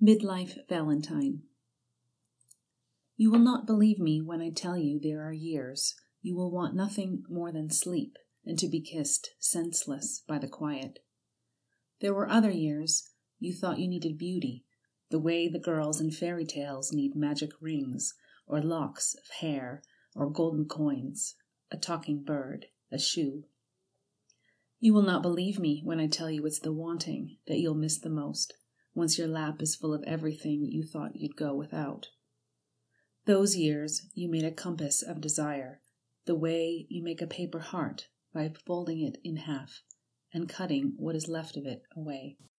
Midlife Valentine. You will not believe me when I tell you there are years you will want nothing more than sleep and to be kissed senseless by the quiet. There were other years you thought you needed beauty, the way the girls in fairy tales need magic rings, or locks of hair, or golden coins, a talking bird, a shoe. You will not believe me when I tell you it's the wanting that you'll miss the most, once your lap is full of everything you thought you'd go without. Those years you made a compass of desire, the way you make a paper heart by folding it in half and cutting what is left of it away.